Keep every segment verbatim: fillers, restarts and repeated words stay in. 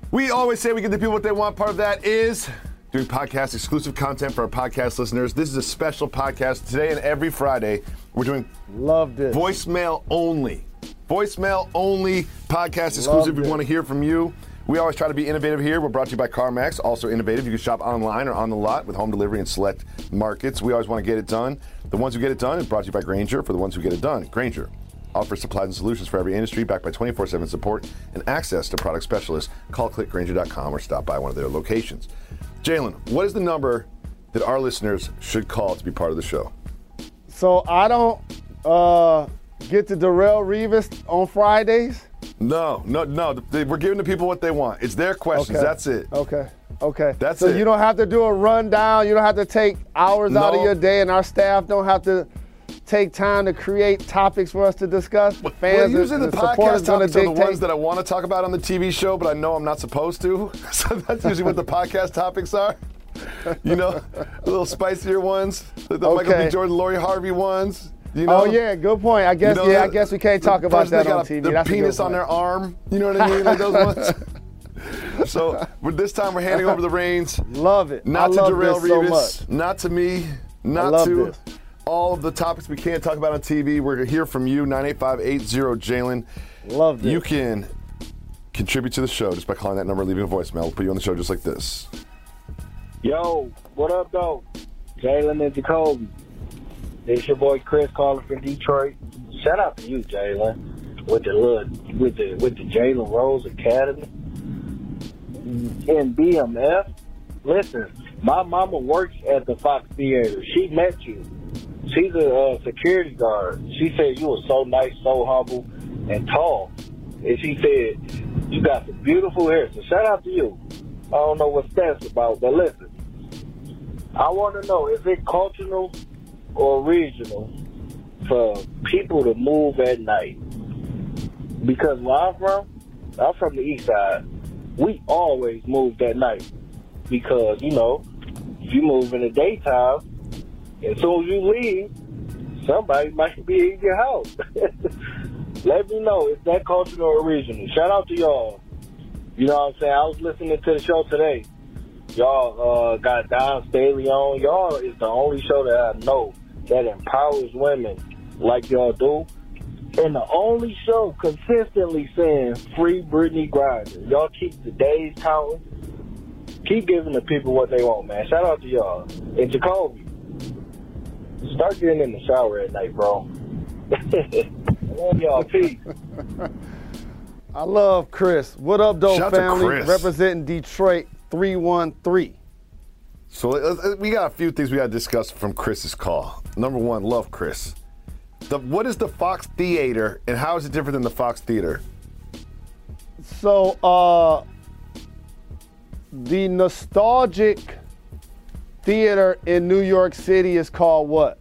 We always say we give the people what they want. Part of that is doing podcast exclusive content for our podcast listeners. This is a special podcast today and every Friday. We're doing Love this. voicemail only. Voicemail only podcast exclusive. We want to hear from you. We always try to be innovative here. We're brought to you by CarMax, also innovative. You can shop online or on the lot with home delivery in select markets. We always want to get it done. The ones who get it done is brought to you by Grainger. For the ones who get it done, Grainger offers supplies and solutions for every industry, backed by twenty-four seven support and access to product specialists. Call click grainger dot com or stop by one of their locations. Jalen, what is the number that our listeners should call to be part of the show? So I don't uh, get to Darrelle Revis on Fridays? No, no, no. They, we're giving the people what they want. It's their questions. Okay. That's it. Okay. Okay. That's so it. So you don't have to do a rundown. You don't have to take hours No. out of your day, and our staff don't have to take time to create topics for us to discuss. The fans well, usually and the, the podcast supporters topics are the dictate. ones that I want to talk about on the T V show, but I know I'm not supposed to. So that's usually what the podcast topics are. You know, a little spicier ones, the Okay. Michael B. Jordan, Lori Harvey ones. You know? Oh yeah, good point. I guess You know, yeah, the- I guess we can't talk the about person that got on a- T V. The That's a good penis on point. their arm. You know what I mean? Like those ones. So with this time we're handing over the reins. Love it. Not I to love Darrelle this so Revis, much. not to me, not love to this. all of the topics we can't talk about on T V. We're going to hear from you, nine eight five eight zero Jalen. Love this. You can contribute to the show just by calling that number, leaving a voicemail. We'll put you on the show just like this. Yo, what up, though? Jalen and Jacoby. It's your boy Chris calling from Detroit. Shout out to you, Jalen, with the little, with the with the Jalen Rose Academy in B M F. Listen, my mama works at the Fox Theater. She met you. She's a uh, security guard. She said you were so nice, so humble, and tall. And she said you got some beautiful hair. So shout out to you. I don't know what that's about, but listen. I want to know, is it cultural or regional for people to move at night? Because where I'm from, I'm from the east side. We always moved at night. Because, you know, if you move in the daytime, as soon as you leave, somebody might be in your house. Let me know, is that cultural or regional? Shout out to y'all. You know what I'm saying? I was listening to the show today. Y'all uh, got Don Staley on. Y'all is the only show that I know that empowers women like y'all do. And the only show consistently saying free Brittany Griner. Y'all keep the days counting. Keep giving the people what they want, man. Shout out to y'all. And Jacoby, start getting in the shower at night, bro. I love y'all. Peace. I love Chris. What up, though, Shout out to family? Chris. Representing Detroit three one three. So uh, we got a few things we got to discuss from Chris's call. Number one, love Chris. The, what is the Fox Theater and how is it different than the Fox Theater? So, uh, the nostalgic theater in New York City is called what?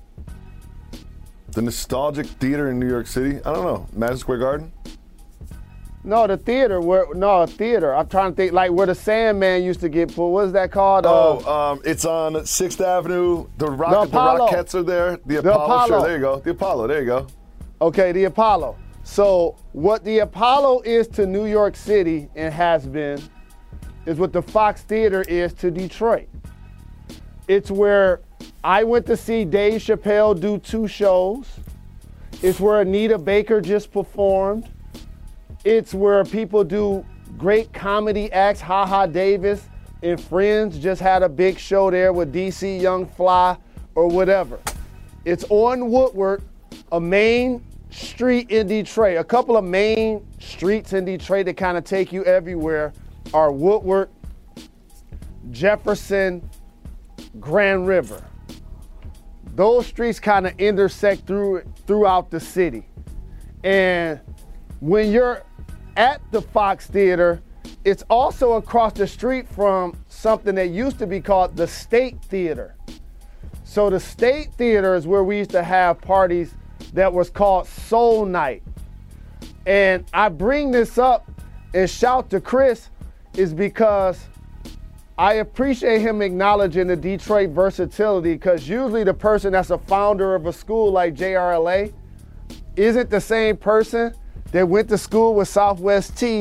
The Nostalgic Theater in New York City? I don't know. Madison Square Garden? No, the theater. Where no theater. I'm trying to think like where the Sandman used to get put. What is that called? Oh, Uh, um, it's on Sixth Avenue. The, rock, The the, Apollo. Rockettes are there. The The Apollo. Apollo. Sure, there you go. The Apollo. There you go. Okay, the Apollo. So what the Apollo is to New York City and has been is what the Fox Theater is to Detroit. It's where I went to see Dave Chappelle do two shows. It's where Anita Baker just performed. It's where people do great comedy acts. Ha Ha Davis and Friends just had a big show there with D C Young Fly or whatever. It's on Woodward, a main street in Detroit. A couple of main streets in Detroit that kind of take you everywhere are Woodward, Jefferson, Grand River. Those streets kind of intersect through throughout the city. And when you're at the Fox Theater, it's also across the street from something that used to be called the State Theater. So the State Theater is where we used to have parties that was called Soul Night. And I bring this up and shout to Chris is because I appreciate him acknowledging the Detroit versatility, because usually the person that's a founder of a school like J R L A isn't the same person that went to school with Southwest T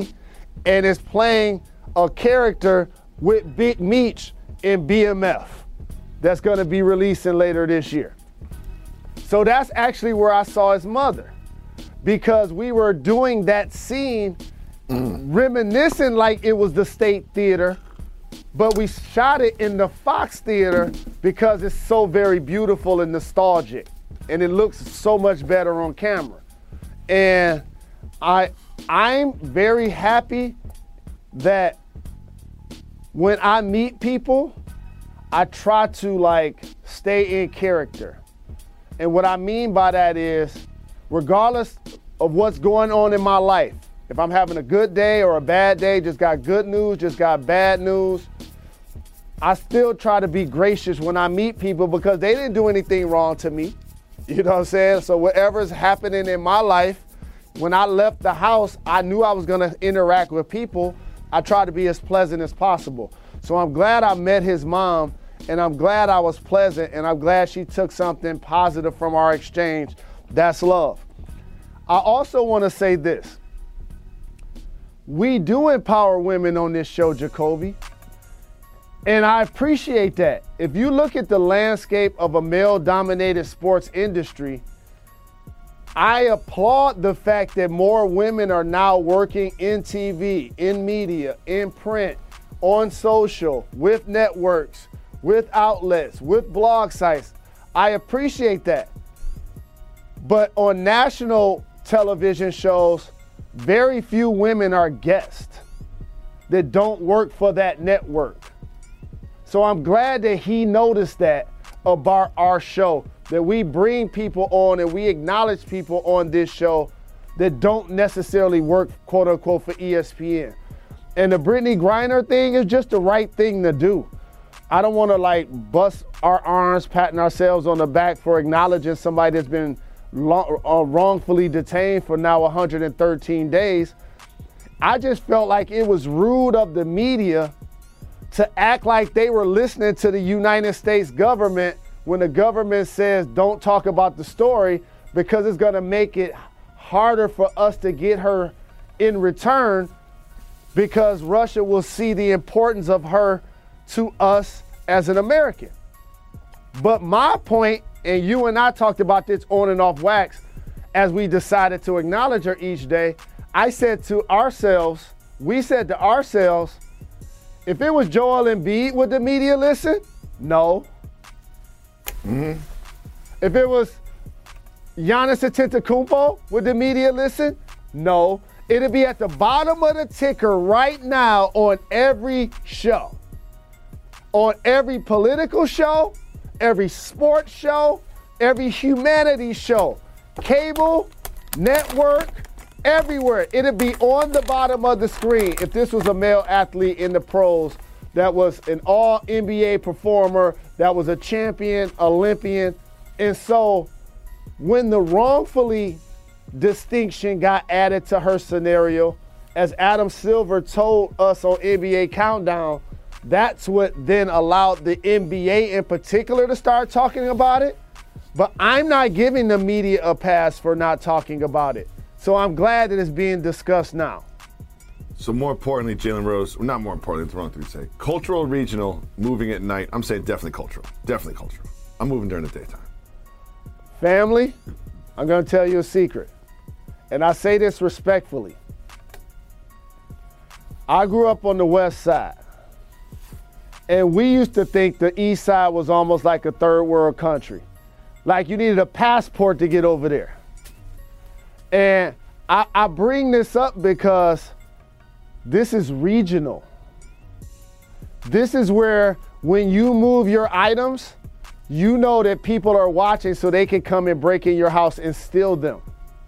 and is playing a character with Big Meech in B M F that's gonna be releasing later this year. So that's actually where I saw his mother, because we were doing that scene mm. reminiscing like it was the State Theater, but we shot it in the Fox Theater because it's so very beautiful and nostalgic, and it looks so much better on camera. And I, I'm very happy that when I meet people, I try to like stay in character. And what I mean by that is, regardless of what's going on in my life, if I'm having a good day or a bad day, just got good news, just got bad news, I still try to be gracious when I meet people because they didn't do anything wrong to me. You know what I'm saying? So whatever's happening in my life, when I left the house, I knew I was gonna interact with people. I tried to be as pleasant as possible. So I'm glad I met his mom, and I'm glad I was pleasant, and I'm glad she took something positive from our exchange. That's love. I also wanna say this. We do empower women on this show, Jacoby. And I appreciate that. If you look at the landscape of a male-dominated sports industry, I applaud the fact that more women are now working in T V, in media, in print, on social, with networks, with outlets, with blog sites. I appreciate that. But on national television shows, very few women are guests that don't work for that network. So I'm glad that he noticed that about our show, that we bring people on and we acknowledge people on this show that don't necessarily work, quote unquote, for E S P N. And the Brittney Griner thing is just the right thing to do. I don't want to like bust our arms, patting ourselves on the back for acknowledging somebody that's been long, uh, wrongfully detained for now one hundred thirteen days. I just felt like it was rude of the media to act like they were listening to the United States government when the government says don't talk about the story because it's gonna make it harder for us to get her in return because Russia will see the importance of her to us as an American. But my point, and you and I talked about this on and off wax as we decided to acknowledge her each day, I said to ourselves, we said to ourselves, if it was Joel Embiid, would the media listen? No. Mm-hmm. If it was Giannis Antetokounmpo, would the media listen? No. It'd be at the bottom of the ticker right now on every show. On every political show, every sports show, every humanities show, cable, network, everywhere. It'd be on the bottom of the screen if this was a male athlete in the pros that was an all N B A performer, that was a champion, Olympian. And so when the wrongfully distinction got added to her scenario, as Adam Silver told us on N B A Countdown, that's what then allowed the N B A in particular to start talking about it. But I'm not giving the media a pass for not talking about it. So I'm glad that it's being discussed now. So more importantly, Jalen Rose, well, not more importantly, it's the wrong thing to say. Cultural, regional, moving at night. I'm saying definitely cultural. Definitely cultural. I'm moving during the daytime. Family, I'm going to tell you a secret. And I say this respectfully. I grew up on the west side. And we used to think the east side was almost like a third world country. Like you needed a passport to get over there. And I, I bring this up because this is regional. This is where when you move your items, you know that people are watching so they can come and break in your house and steal them.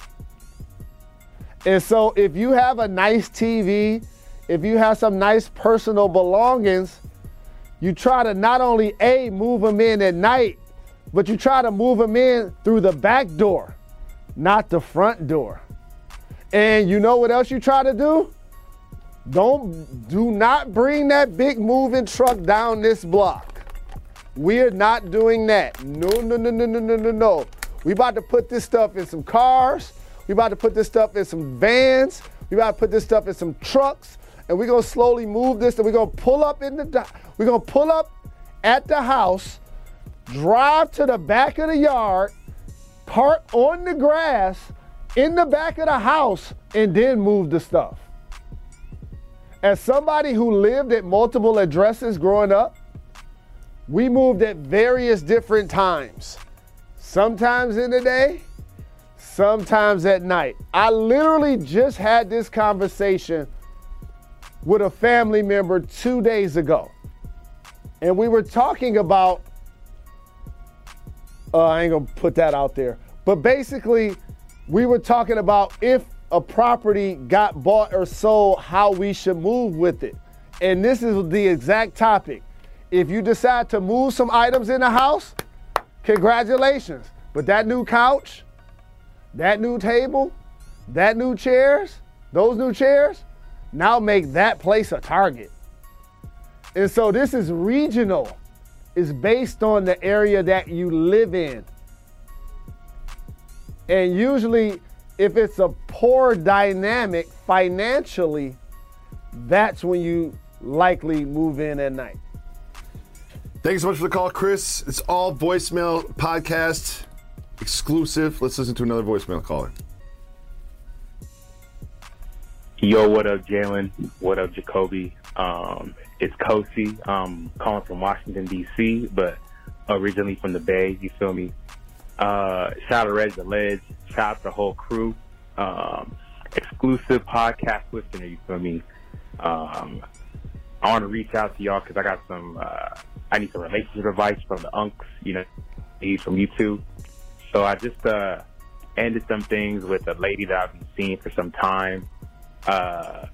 And so if you have a nice T V, if you have some nice personal belongings, you try to not only A, move them in at night, but you try to move them in through the back door, not the front door. And you know what else you try to do? Don't, do not bring that big moving truck down this block. We're not doing that. No, no, no, no, no, no, no, no. We about to put this stuff in some cars. We about to put this stuff in some vans. We got to put this stuff in some trucks, and we're going to slowly move this, and we're going to pull up in the, we're going to pull up at the house, drive to the back of the yard, park on the grass in the back of the house, and then move the stuff. As somebody who lived at multiple addresses growing up, we moved at various different times. Sometimes in the day, sometimes at night. I literally just had this conversation with a family member two days ago. And we were talking about, uh, I ain't gonna put that out there, but basically we were talking about if a property got bought or sold, how we should move with it. And this is the exact topic. If you decide to move some items in the house, congratulations. But that new couch, that new table, that new chairs, those new chairs, now make that place a target. And so this is regional. It's based on the area that you live in. And usually, if it's a poor dynamic financially, that's when you likely move in at night. Thanks so much for the call, Chris. It's all voicemail podcast exclusive. Let's listen to another voicemail caller. Yo, what up, Jalen? What up, Jacoby? Um, it's Kosi. I'm calling from Washington, D C, but originally from the Bay, you feel me? Uh, shout out to Reg the Ledge. Shout out to the whole crew. Um, exclusive podcast listener, you feel me? Um, I want to reach out to y'all because I got some, uh, I need some relationship advice from the unks, you know, from YouTube. So I just uh, ended some things with a lady that I've been seeing for some time. Uh,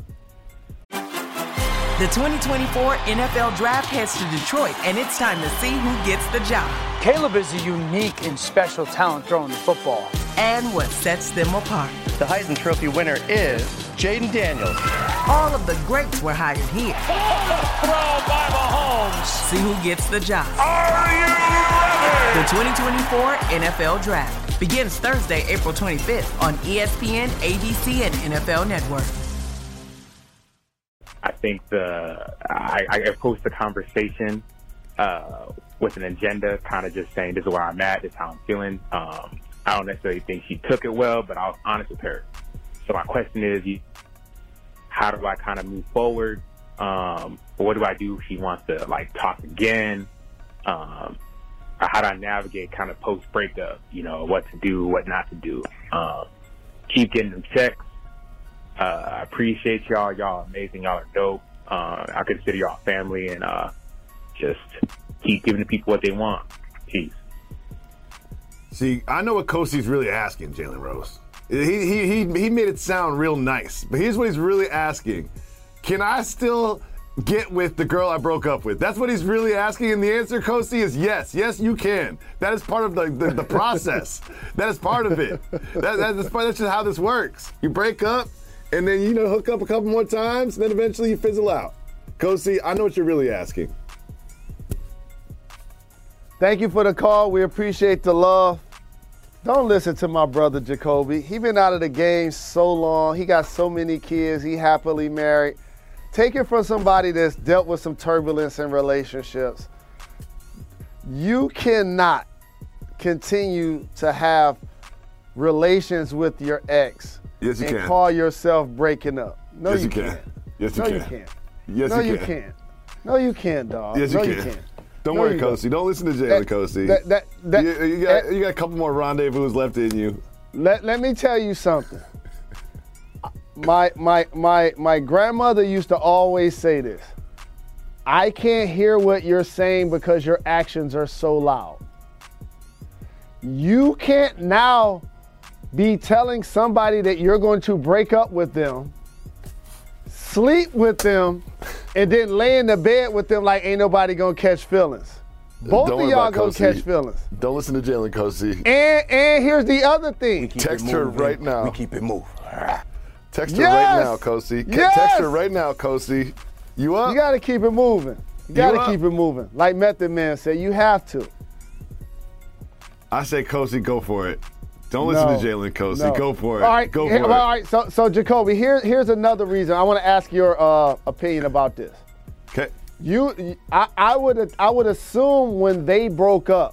The twenty twenty-four N F L Draft heads to Detroit, and it's time to see who gets the job. Caleb is a unique and special talent throwing the football. And what sets them apart. The Heisman Trophy winner is Jaden Daniels. All of the greats were hired here. Throw by Mahomes. See who gets the job. Are you ready? The twenty twenty-four N F L Draft begins Thursday, April twenty-fifth on E S P N, A B C, and N F L Network. I think the I, I approached the conversation uh, with an agenda, kind of just saying this is where I'm at, this is how I'm feeling. Um, I don't necessarily think she took it well, but I was honest with her. So my question is, how do I kind of move forward? Um, what do I do if she wants to like talk again? Um, how do I navigate kind of post breakup? You know, what to do, what not to do. Um, keep getting them checks. Uh, I appreciate y'all. Y'all amazing. Y'all are dope. Uh, I consider y'all family, and uh, just keep giving the people what they want. Peace. See, I know what Kosi's really asking, Jalen Rose. He, he, he, he made it sound real nice, but here's what he's really asking. Can I still get with the girl I broke up with? That's what he's really asking, and the answer, Kosi, is yes. Yes, you can. That is part of the, the, the process. That is part of it. That, that's, part, that's just how this works. You break up, and then, you know, hook up a couple more times, and then eventually you fizzle out. Kosi, I know what you're really asking. Thank you for the call. We appreciate the love. Don't listen to my brother Jacoby. He been out of the game so long. He got so many kids. He happily married. Take it from somebody that's dealt with some turbulence in relationships. You cannot continue to have relations with your ex yes, you and can. call yourself breaking up. No, yes, you, you can. can't. Yes, you no, can. you can't. Yes, no, you you can. can't. No, you can't, dog. Yes, no, you you can. can't. Don't No, worry, you don't. Kosi. Don't listen to Jalen, That- Kosi. that- that- that- you, you, got, that- you got a couple more rendezvous left in you. Let, let me tell you something. My, my, my, my grandmother used to always say this. I can't hear what you're saying because your actions are so loud. You can't now be telling somebody that you're going to break up with them, sleep with them, and then lay in the bed with them like ain't nobody gonna catch feelings. Both Don't of worry y'all about gonna Kosi. catch feelings. Don't listen to Jalen, Kosi. And and here's the other thing. Text her right now. We keep it moving. Text her Yes! right now, Kosi. Ke- Yes! Text her right now, Kosi. You up? You gotta keep it moving. You gotta up? keep it moving. Like Method Man said, you have to. I say, Kosi, go for it. Don't listen No. to Jalen Kosey. No. Go for it. All right, Go for here- it. All right, so, so Jacoby, here, here's another reason. I want to ask your uh, opinion about this. Okay. You, I, I would, I would assume when they broke up,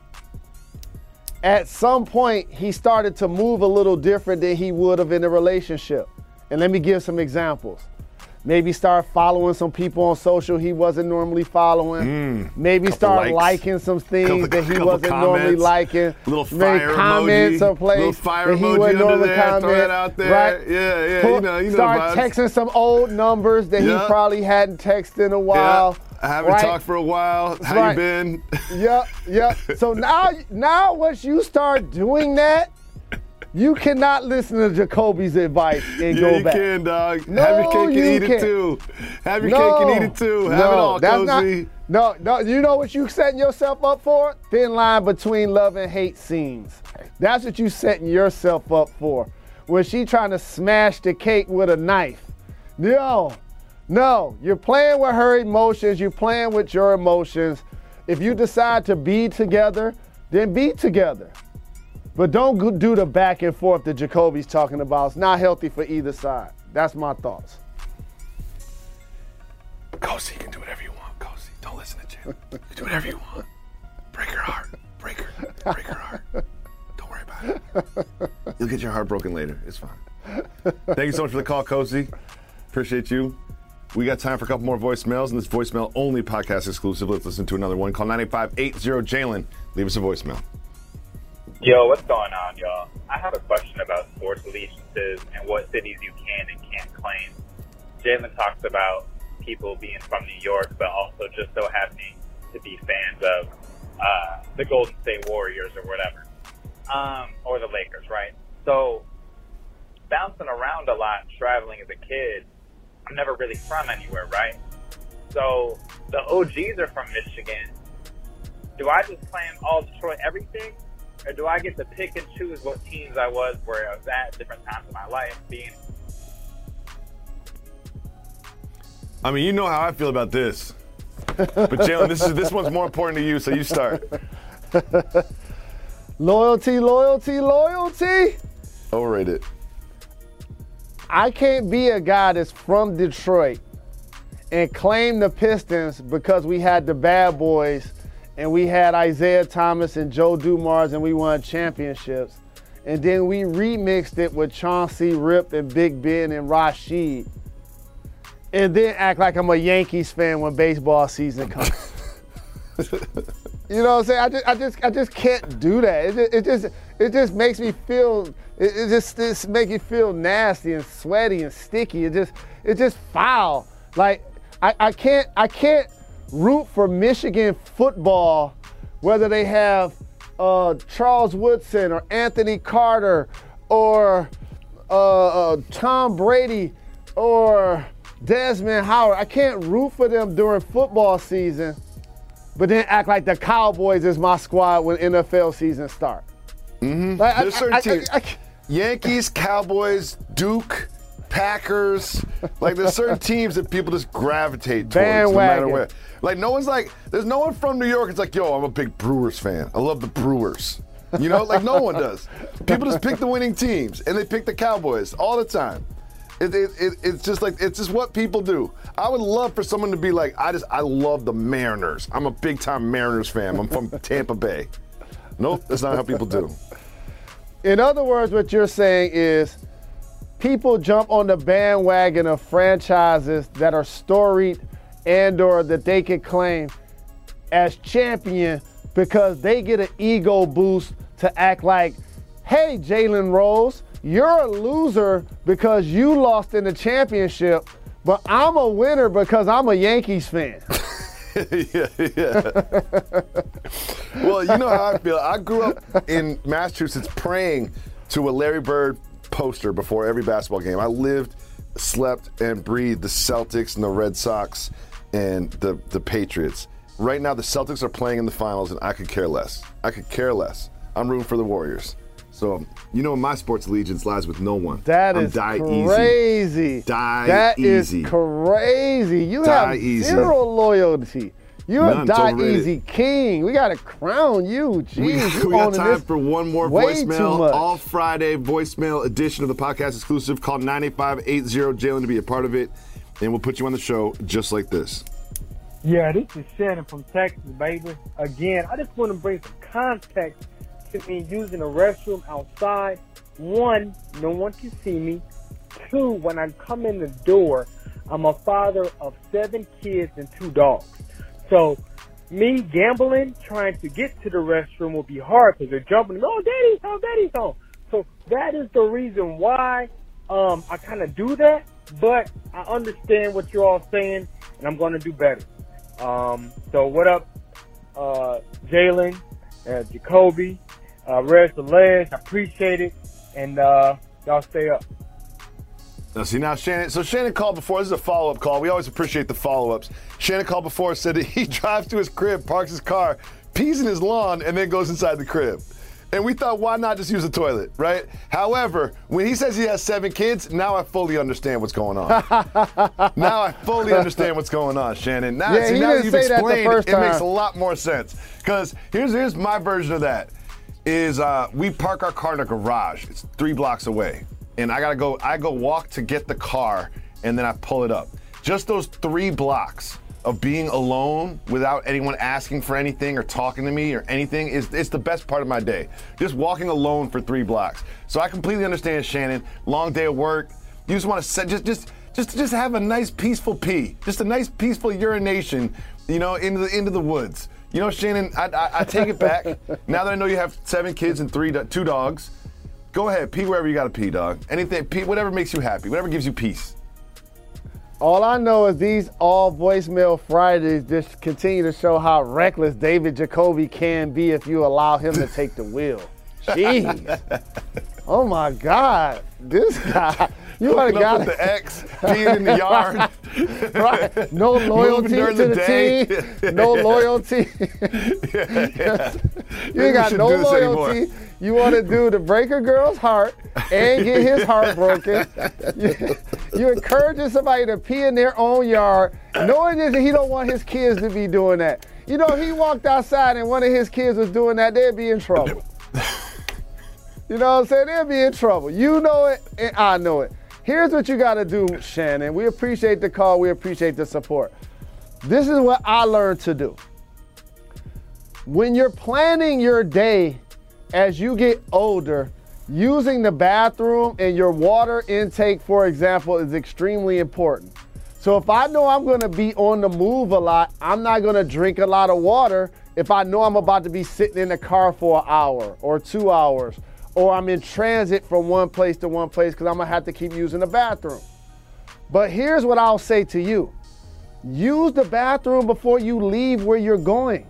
at some point he started to move a little different than he would have in a relationship. And let me give some examples. Maybe start following some people on social he wasn't normally following. Mm, Maybe couple start likes. liking some things Couple- that he couple wasn't normally comments. liking. Little Maybe fire comments emoji. someplace Little fire that he emoji wouldn't under normally there. Throw comment. that out there. Right? Yeah, yeah. Pull- you know, you know start the vibes. texting some old numbers that Yeah. he probably hadn't texted in a while. Yeah. I haven't right? talked for a while. How right. you been? Yep, yep. So now, now once you start doing that, you cannot listen to Jacoby's advice and Yeah, go you back. can, dog. No, Have your cake and you eat it can't. too. Have your no, cake and eat it too. Have no, it all, that's Cozy. Not, no, no. You know what you setting yourself up for? Thin line between love and hate scenes. That's what you setting yourself up for. When she trying to smash the cake with a knife. No, no. You're playing with her emotions. You're playing with your emotions. If you decide to be together, then be together. But don't go do the back and forth that Jacoby's talking about. It's not healthy for either side. That's my thoughts. Cozy, you can do whatever you want, Cozy. Don't listen to Jim. You do whatever you want. Break her heart. Break her. Break her heart. Don't worry about it. You'll get your heart broken later. It's fine. Thank you so much for the call, Cozy. Appreciate you. We got time for a couple more voicemails, and this voicemail only podcast exclusive. Let's listen to another one. Call nine eight five eight zero Jalen. Leave us a voicemail. Yo, what's going on, y'all? I have a question about sports allegiances and what cities you can and can't claim. Jalen talks about people being from New York, but also just so happening to be fans of uh, the Golden State Warriors or whatever, um, or the Lakers, right? So, bouncing around a lot, traveling as a kid, I'm never really from anywhere, right? So, the O Gs are from Michigan. Do I just claim all Detroit everything? Or do I get to pick and choose what teams I was where I was at different times in my life being? I mean, you know how I feel about this. But Jalen, this is this one's more important to you, so you start. Loyalty, loyalty, loyalty. Overrated. I can't be a guy that's from Detroit and claim the Pistons because we had the bad boys and we had Isaiah Thomas and Joe Dumars and we won championships. And then we remixed it with Chauncey, Rip, and Big Ben and Rashid. And then act like I'm a Yankees fan when baseball season comes. You know what I'm saying? I just, I just, I just can't do that. It just, it just, it just makes me feel. It, it just, it makes me feel nasty and sweaty and sticky. It just, it's just foul. Like I, I can't, I can't root for Michigan football, whether they have uh, Charles Woodson or Anthony Carter or uh, uh, Tom Brady or Desmond Howard. I can't root for them during football season, but then act like the Cowboys is my squad when N F L season starts. Mm-hmm. Like, There's I- certain I- I- teams. I- Yankees, Cowboys, Duke, Packers. Like there's certain teams that people just gravitate towards, no matter Bandwagon. where. Like no one's like, there's no one from New York. It's like, yo, I'm a big Brewers fan. I love the Brewers. You know, like no one does. People just pick the winning teams, and they pick the Cowboys all the time. It, it, it, it's just like it's just what people do. I would love for someone to be like, I just I love the Mariners. I'm a big time Mariners fan. I'm from Tampa Bay. Nope, that's not how people do. In other words, what you're saying is people jump on the bandwagon of franchises that are storied and or that they can claim as champion because they get an ego boost to act like, hey, Jalen Rose, you're a loser because you lost in the championship, but I'm a winner because I'm a Yankees fan. yeah, yeah. Well, you know how I feel. I grew up in Massachusetts praying to a Larry Bird poster before every basketball game. I lived, slept, and breathed the Celtics and the Red Sox and the, the Patriots. Right now, the Celtics are playing in the finals, and I could care less. I could care less. I'm rooting for the Warriors. So, you know, my sports allegiance lies with no one. That I'm is die crazy. Easy. Die that easy. That is crazy. You Die have easy. zero loyalty. You're None, a it's Die overrated. Easy king. We got to crown you. Jeez, We, you we got owning time this for one more way too voicemail. much. All Friday voicemail edition of the podcast exclusive. Call nine eight five eight zero Jalen to be a part of it, and we'll put you on the show just like this. Yeah, this is Shannon from Texas, baby. Again, I just want to bring some context to me using the restroom outside. One, no one can see me. Two, when I come in the door, I'm a father of seven kids and two dogs. So me gambling, trying to get to the restroom will be hard because they're jumping, oh, daddy's home, daddy's home. So that is the reason why um, I kind of do that. But I understand what you're all saying, and I'm going to do better. Um, so what up, uh, Jalen, uh, Jacoby, uh, Rez Delez, I appreciate it, and uh, y'all stay up. Now, see, now Shannon, so Shannon called before. This is a follow-up call. We always appreciate the follow-ups. Shannon called before, said that he drives to his crib, parks his car, pees in his lawn, and then goes inside the crib. And we thought, why not just use the toilet, right? However, when he says he has seven kids, now I fully understand what's going on. Now I fully understand what's going on, Shannon. Now, Yeah, see, he now didn't you've say that the explained, first it makes time. a lot more sense. Because here's here's my version of that. Is uh, we park our car in a garage. It's three blocks away. And I gotta go, I go walk to get the car, and then I pull it up. Just those three blocks of being alone without anyone asking for anything or talking to me or anything is it's the best part of my day. Just walking alone for three blocks. So I completely understand, Shannon. Long day of work. You just want to set, just just just just have a nice peaceful pee, just a nice peaceful urination, you know, into the into the woods. You know, Shannon, I I, I take it back. Now that I know you have seven kids and three do- two dogs, go ahead, pee wherever you gotta pee, dog. Anything, pee, whatever makes you happy, whatever gives you peace. All I know is these all voicemail Fridays just continue to show how reckless David Jacoby can be if you allow him to take the wheel. Jeez. Oh my God. This guy. You would have got with the ex, peeing in the yard. Right. No loyalty to the the, day. team. No loyalty. yeah, yeah. You ain't got no loyalty. You want to do to break a girl's heart and get his heart broken. You, you encouraging somebody to pee in their own yard, knowing that he don't want his kids to be doing that. You know, if he walked outside and one of his kids was doing that, they'd be in trouble. You know what I'm saying? They'd be in trouble. You know it, and I know it. Here's what you got to do, Shannon. We appreciate the call. We appreciate the support. This is what I learned to do. When you're planning your day as you get older, using the bathroom and your water intake, for example, is extremely important. So if I know I'm going to be on the move a lot, I'm not going to drink a lot of water if I know I'm about to be sitting in the car for an hour or two hours, or I'm in transit from one place to one place because I'm going to have to keep using the bathroom. But here's what I'll say to you. Use the bathroom before you leave where you're going.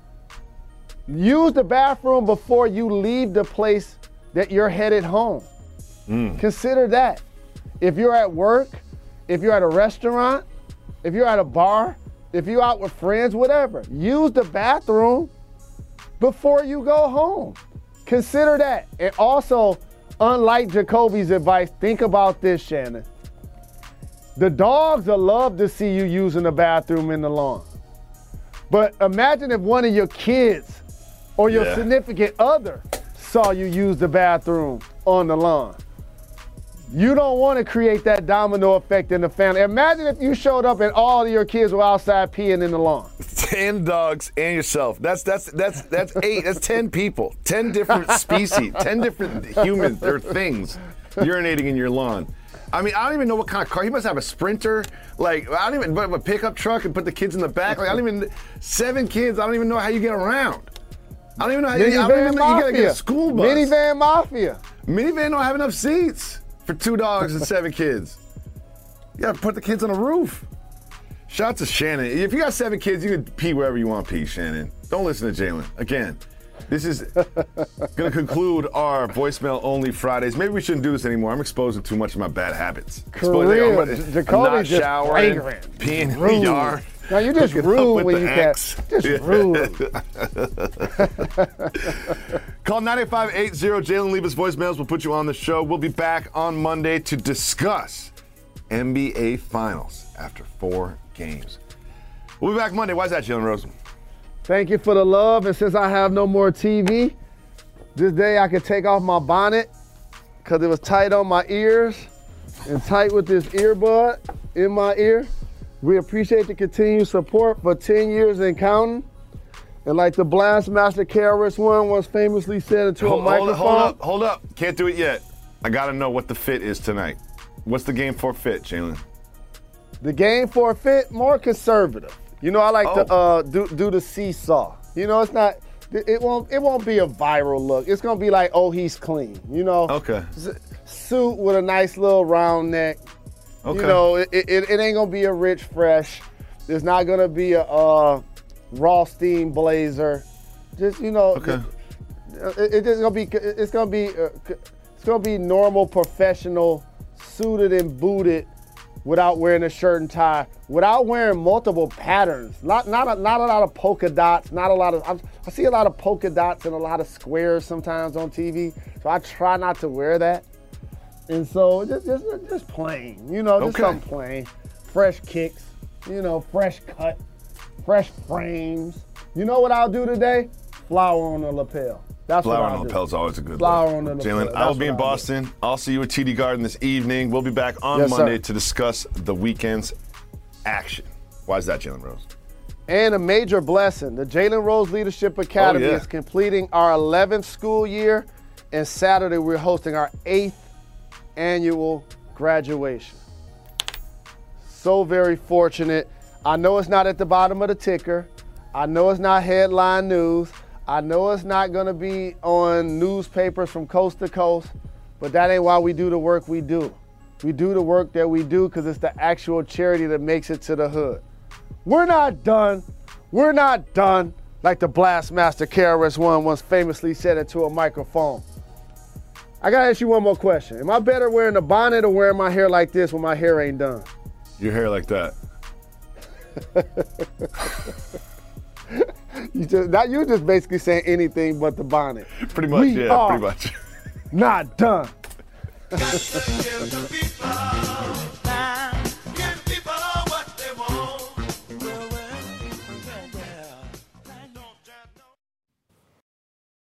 Use the bathroom before you leave the place that you're headed home. Mm. Consider that. If you're at work, if you're at a restaurant, if you're at a bar, if you're out with friends, whatever, use the bathroom before you go home. Consider that. And also, unlike Jacoby's advice, think about this, Shannon. The dogs will love to see you using the bathroom in the lawn. But imagine if one of your kids or your yeah. significant other saw you use the bathroom on the lawn. You don't want to create that domino effect in the family. Imagine if you showed up and all of your kids were outside peeing in the lawn. Ten dogs and yourself. That's that's that's that's eight. That's ten people. Ten different species. Ten different humans or things urinating in your lawn. I mean, I don't even know what kind of car. He must have a Sprinter. Like, I don't even, but a pickup truck and put the kids in the back. Like, I don't even, seven kids, I don't even know how you get around. I don't even know how you, I don't even know you gotta get a school bus. Minivan Mafia. Minivan don't have enough seats for two dogs and seven kids. You gotta put the kids on the roof. Shout out to Shannon. If you got seven kids, you can pee wherever you want to pee, Shannon. Don't listen to Jalen. Again, this is gonna conclude our voicemail only Fridays. Maybe we shouldn't do this anymore. I'm exposing too much of my bad habits. Real. I'm, I'm Jacoby's not just showering, flagrant. peeing in rude. the yard. Now you just rude when you can't. Just yeah. rude. Call nine eight five eight zero Jalen. Leave us voicemails. We'll put you on the show. We'll be back on Monday to discuss N B A Finals after four games. We'll be back Monday. Why is that, Jalen Rose? Thank you for the love. And since I have no more T V, this day I could take off my bonnet because it was tight on my ears and tight with this earbud in my ear. We appreciate the continued support for ten years and counting. And like the Blast Master K R S One once famously said into hold, a microphone. Hold up, hold up. Can't do it yet. I got to know what the fit is tonight. What's the game for fit, Jalen? The game for fit, more conservative. You know, I like oh. to uh, do do the seesaw. You know, it's not, it won't it won't be a viral look. It's gonna be like, oh, he's clean. You know, okay. Suit with a nice little round neck. Okay. You know, it, it, it ain't gonna be a rich fresh. There's not gonna be a uh, Rothstein blazer. Just you know, okay. it, it, it's gonna be it's gonna be uh, it's gonna be normal, professional, suited and booted, without wearing a shirt and tie, without wearing multiple patterns. Not not a, not a lot of polka dots, not a lot of, I'm, I see a lot of polka dots and a lot of squares sometimes on T V, so I try not to wear that. And so just just, just plain, you know, just okay. something plain. Fresh kicks, you know, fresh cut, fresh frames. You know what I'll do today? Flower on the lapel. That's Flower what I'll on the do. lapel's always a good Flower look. on the lapel. Jalen, I will be in Boston. Do. I'll see you at T D Garden this evening. We'll be back on yes, Monday sir. to discuss the weekend's action. Why is that, Jalen Rose? And a major blessing. The Jalen Rose Leadership Academy oh, yeah. is completing our eleventh school year, and Saturday we're hosting our eighth annual graduation. So very fortunate. I know it's not at the bottom of the ticker. I know it's not headline news. I know it's not going to be on newspapers from coast to coast, but that ain't why we do the work we do. We do the work that we do because it's the actual charity that makes it to the hood. We're not done. We're not done, like the Blast Master K R S One once famously said into a microphone. I got to ask you one more question. Am I better wearing a bonnet or wearing my hair like this when my hair ain't done? Your hair like that. You just, now you're just basically saying anything but the bonnet. Pretty much, we yeah, are pretty much. Not done.